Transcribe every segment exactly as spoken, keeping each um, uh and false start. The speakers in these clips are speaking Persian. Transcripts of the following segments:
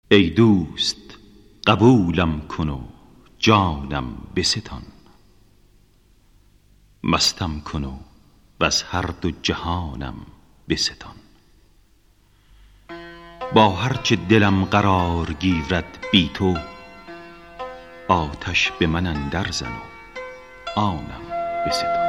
ای دوست قبولم کن و جانم بستان، مستم کن و وز هر دو جهانم بستان. با هرچه دلم قرار گیرد بی تو، آتش به من اندر زن و آنم بستان.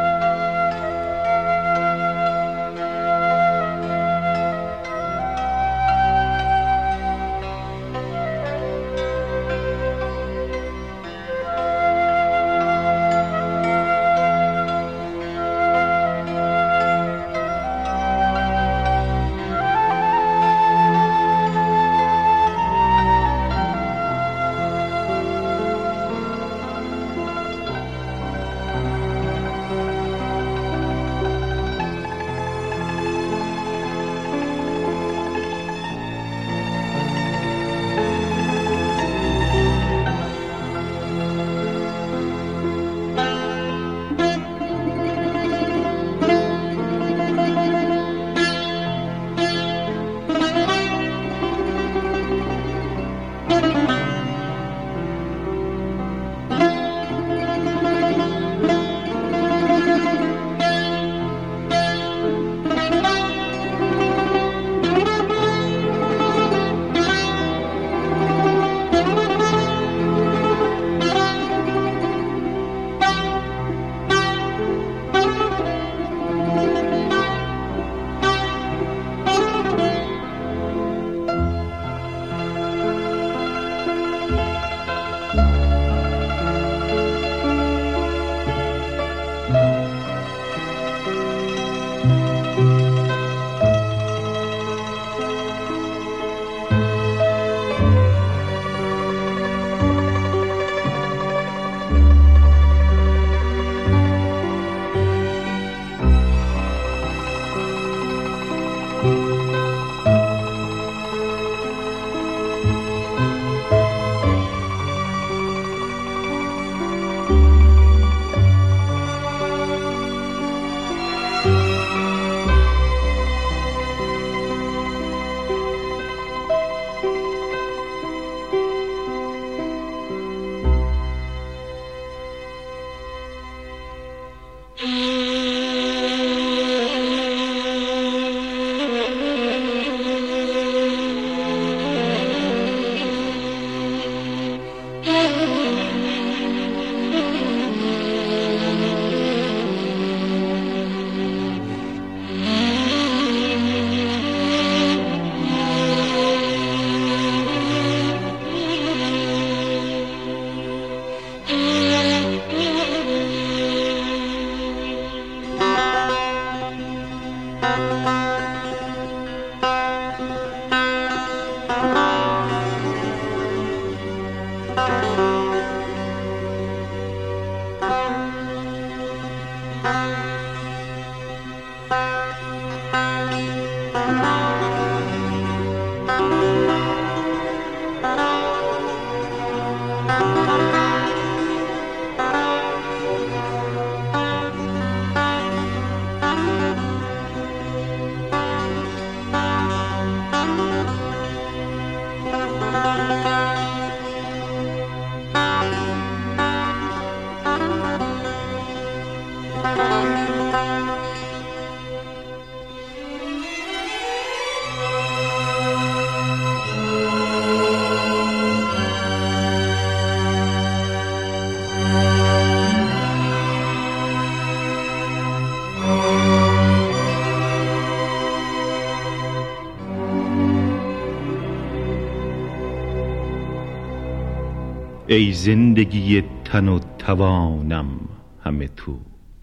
ای زندگی تن و توانم همه تو،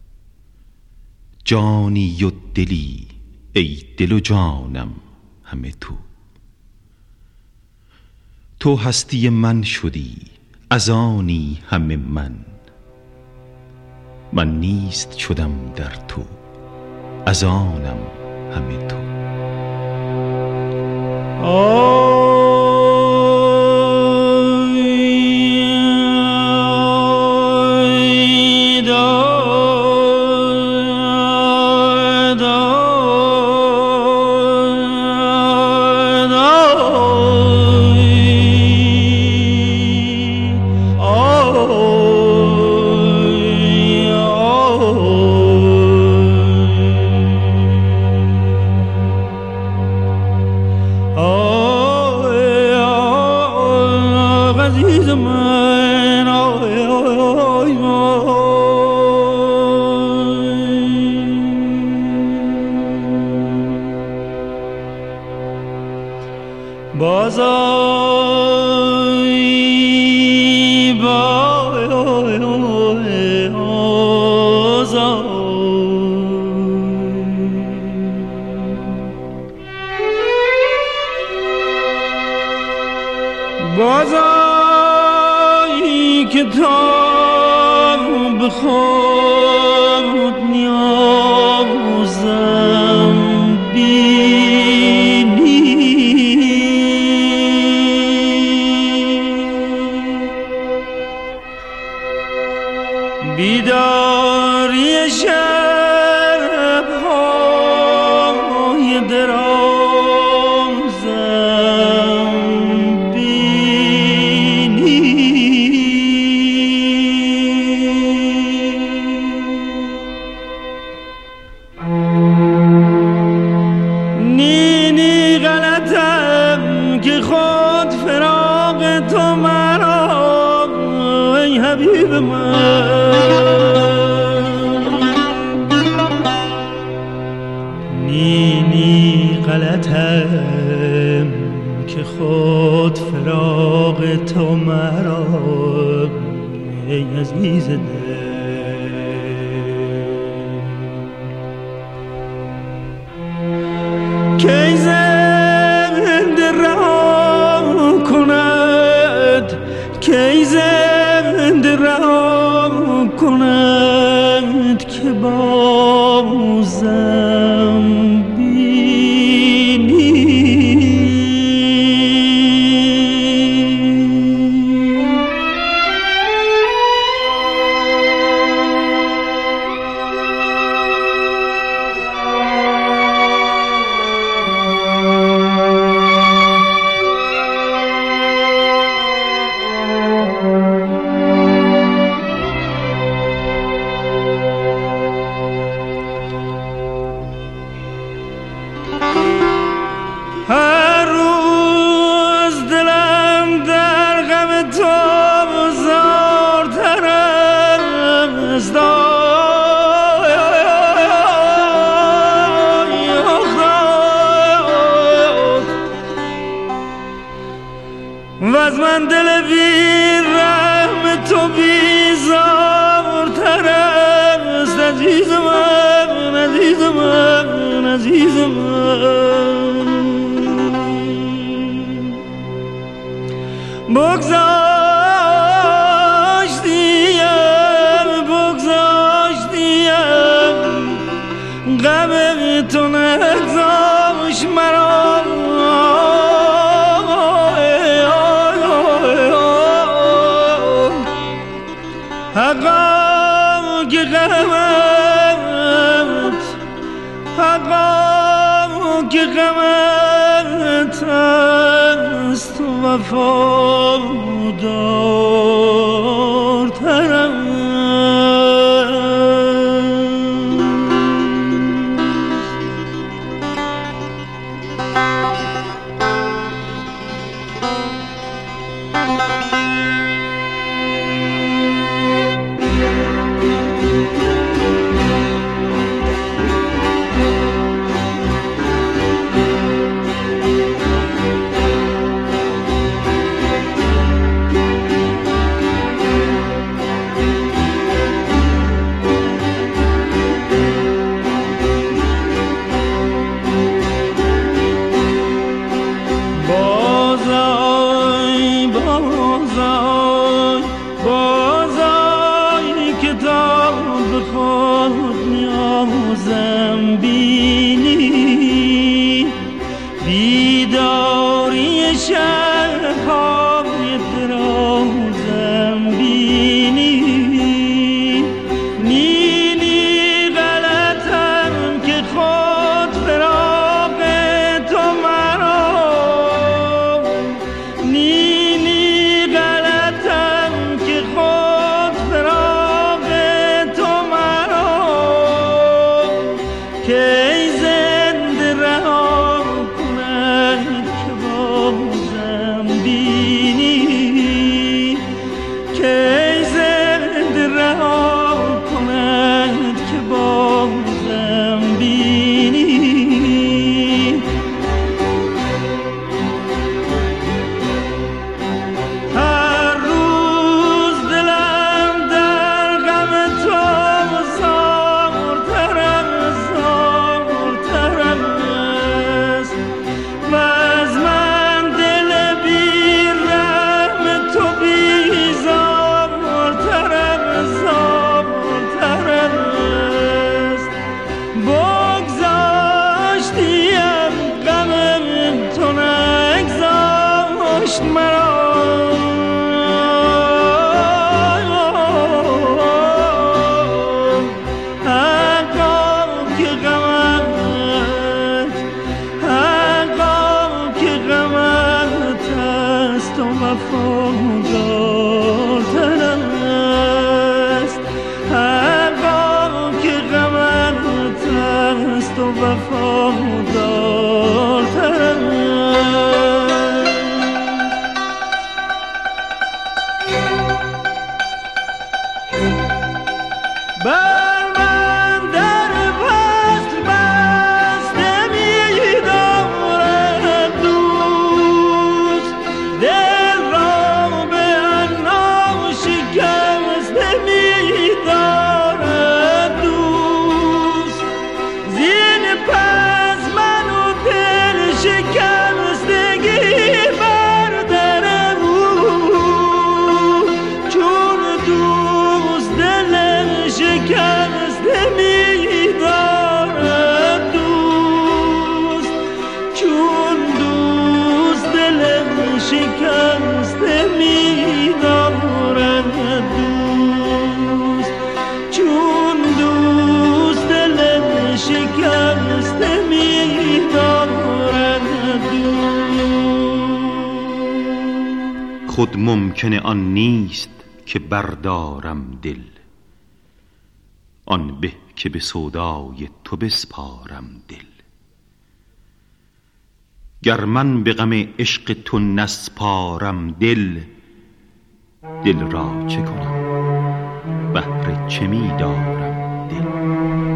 جانی و دلی ای دل و جانم همه تو. تو هستی من شدی از آنی همه من، من نیست شدم در تو از آنم همه تو. آه بازای بازای بازایی که تا به خود نیازم بینی بیداری شب‌های درازم بینی نی نی غلطم که خود فراق تو مرا ای حبیب من نی نی غلطم که خود فراق تو مرا ای عزیز دل کی زنده رها کند کی زنده رها کند که بازم بینی هر روز دلم در غم تو زارتر است و از من دل بی رحم تو بیزارتر است عزیز من عزیز من عزیز من بگذاشتیم بگذاشتیم غم تو نگذاش مرا حقا که غمت حقا که غمت است وفادارترم بازای بازای بازای که تا به خود نیازم بینی بیداری شب‌های درازم بینی نی نی غلطم که خود فراق تو مرا نی نی غلطم که خود فراق تو مرا کی زنده رها کند که بازم کشت مرا خود ممکن آن نیست که بردارم دل، آن به که به سودای تو بسپارم دل. گر من به غم عشق تو نسپارم دل، دل را چه کنم بهر چه می دارم دل.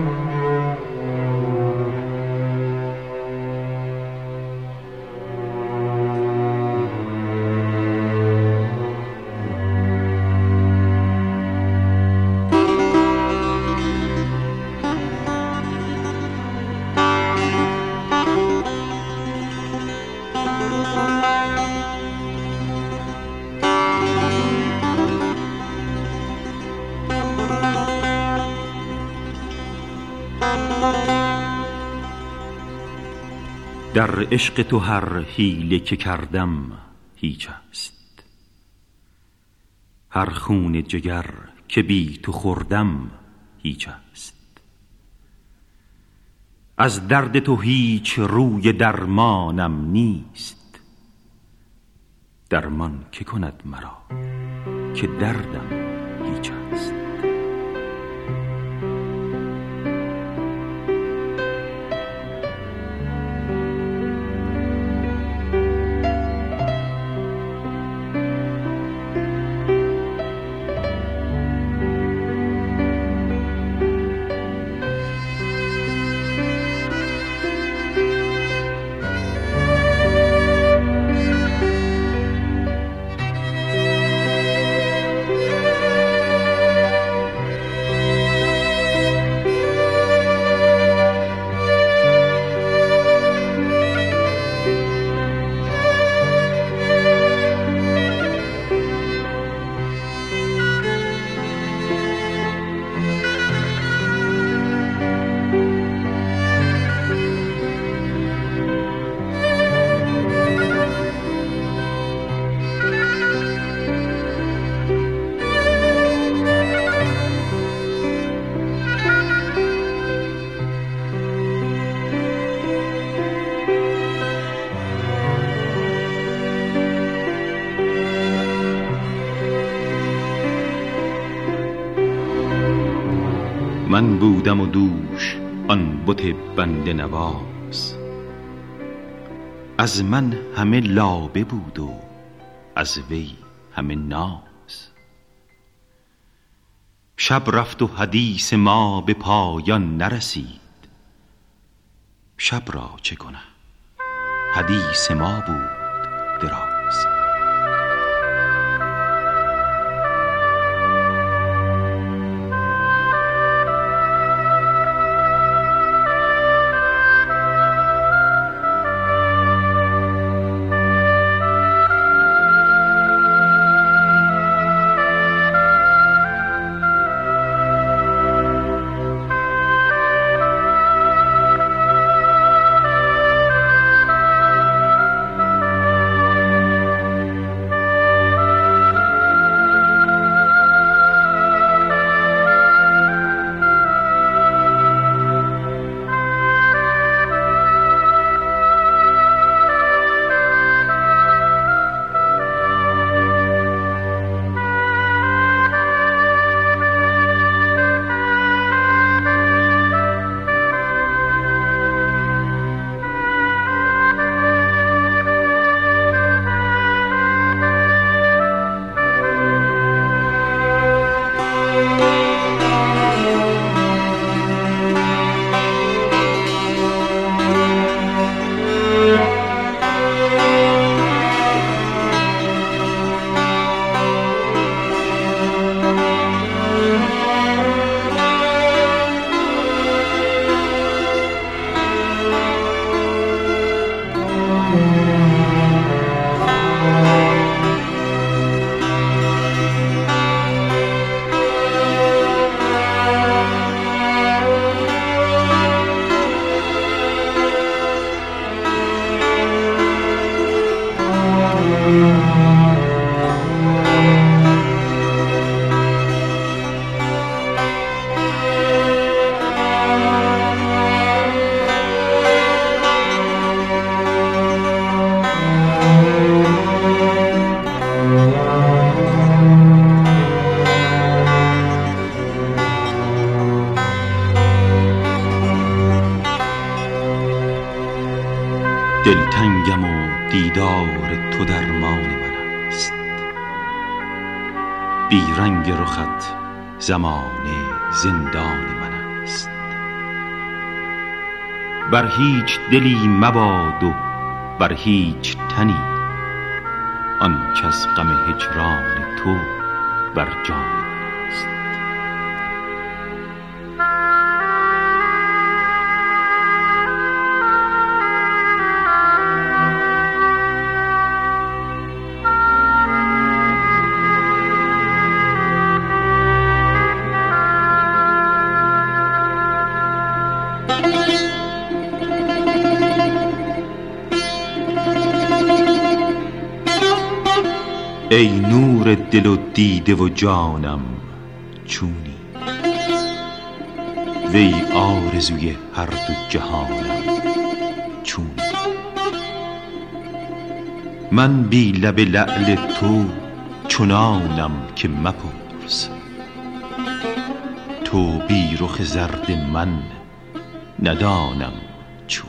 در عشق تو هر حیله که کردم هیچ است، هر خون جگر که بی تو خوردم هیچ است. از درد تو هیچ روی درمانم نیست، درمان که کند مرا که دردم هیچ است. من بودم و دوش آن بت بنده نواز، از من همه لابه بود و از وی همه ناز. شب رفت و حدیث ما به پایان نرسید، شب را چه کنه حدیث ما بود دراز. دلتنگم و دیدار تو درمان من است، بیرنگ رخت زمانه زندان من است. بر هیچ دلی مباد و بر هیچ تنی آن کز غم هجران تو بر جان من است. ای نور دل و دیده و جانم چونی، وی آرزوی هر دو جهانم چونی. من بی لب لعل تو چنانم که مپرس، تو بی رخ زرد من ندانم چونی.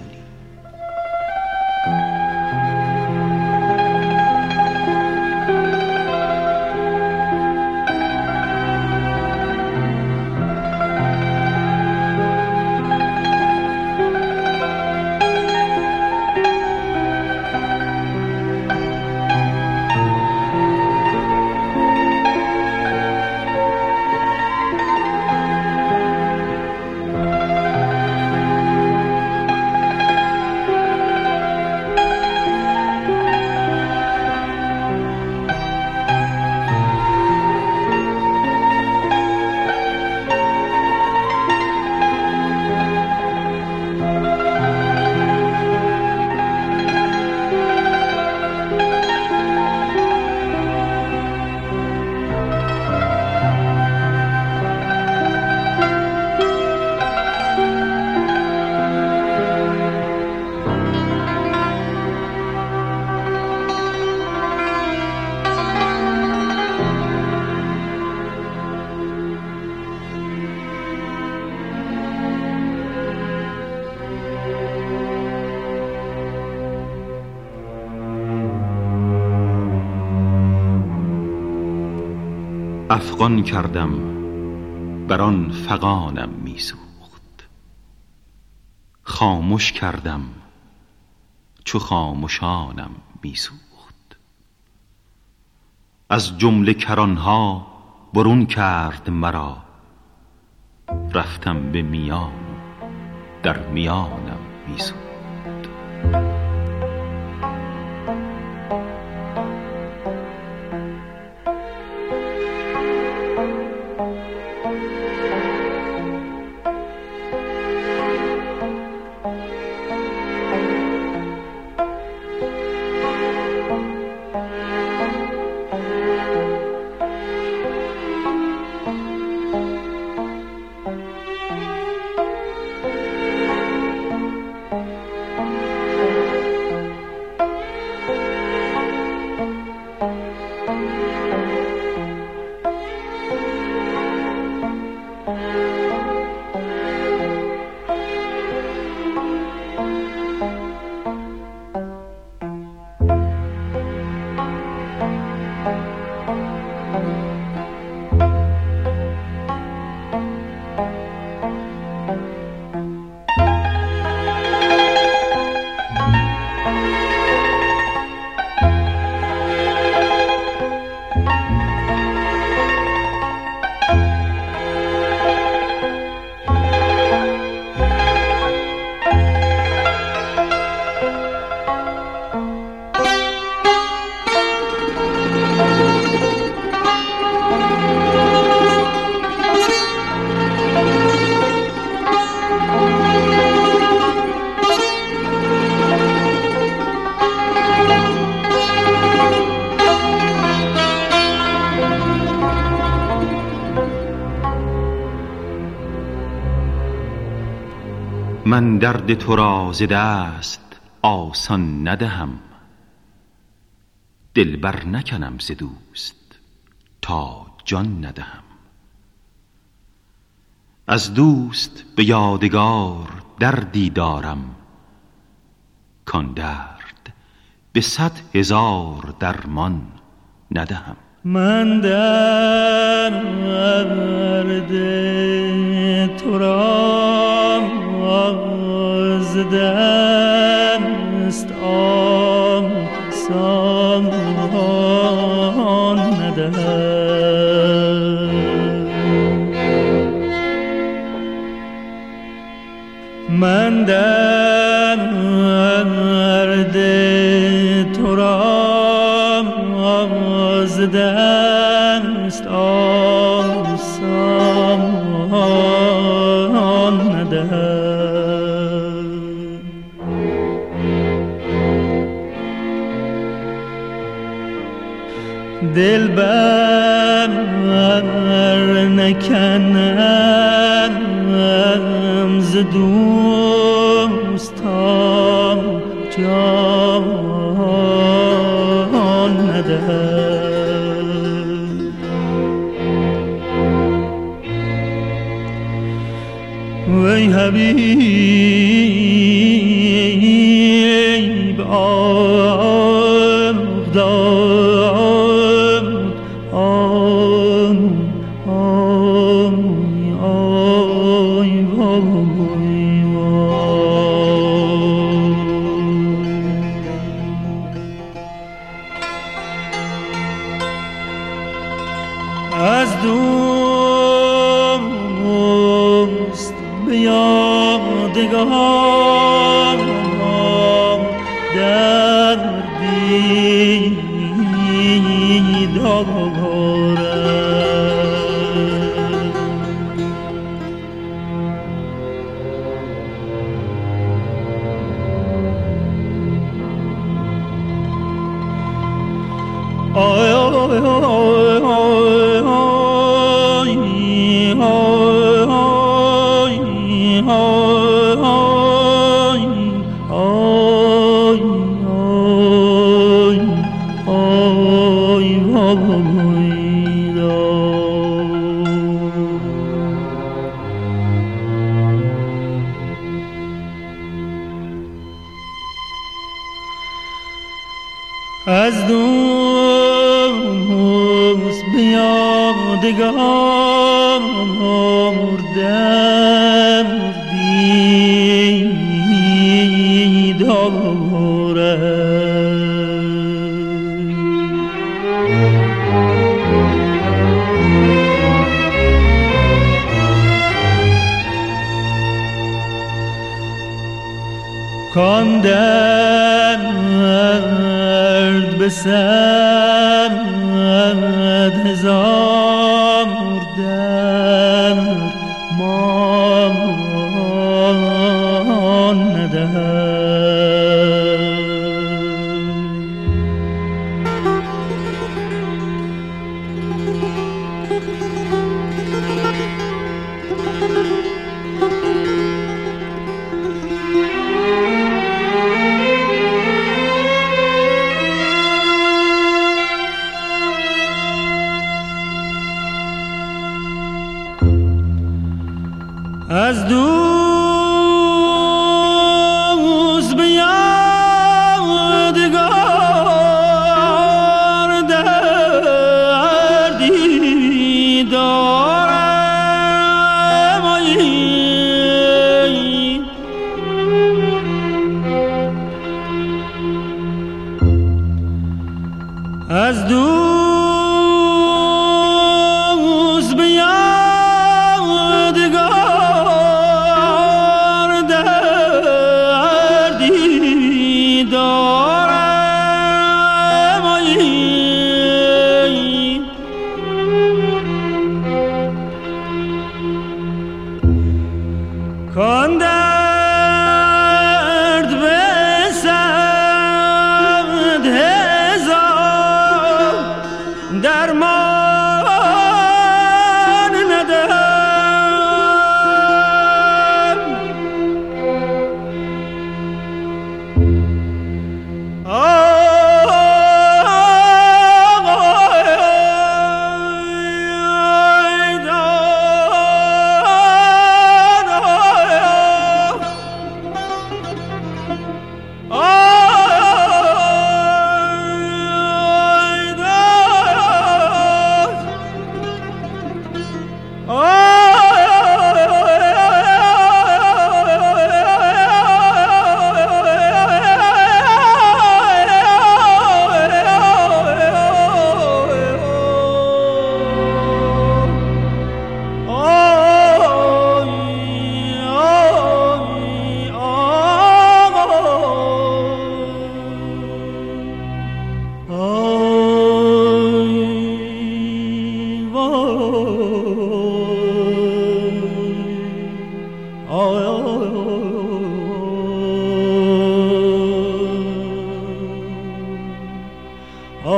افغان کردم بر آن فغانم میسوخت، خاموش کردم چو خاموشانم میسوخت. از جمله کرانها برون کرد مرا، رفتم به میان در میانم میسوخت. من درد تو را ز دست آسان ندهم، دل بر نکنم ز دوست تا جان ندهم. از دوست به یادگار دردی دارم، کان درد به صد هزار درمان ندهم. من درد تو را ز دست آسان ندهم. من درد تو را ز دست آسان ندهم. دل بر نکنم ز دوست تا جان ندهم. وی حبیب آه داد آه آه آه وای از دوست به یادگار دردی دارم. آی آی آی از دوست به یادگار دردی دارم. کان درد به صد هزار درمان ندهم. از دوست به یادگار دردی دارم. از دوست به کان درد به صد هزار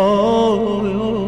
آی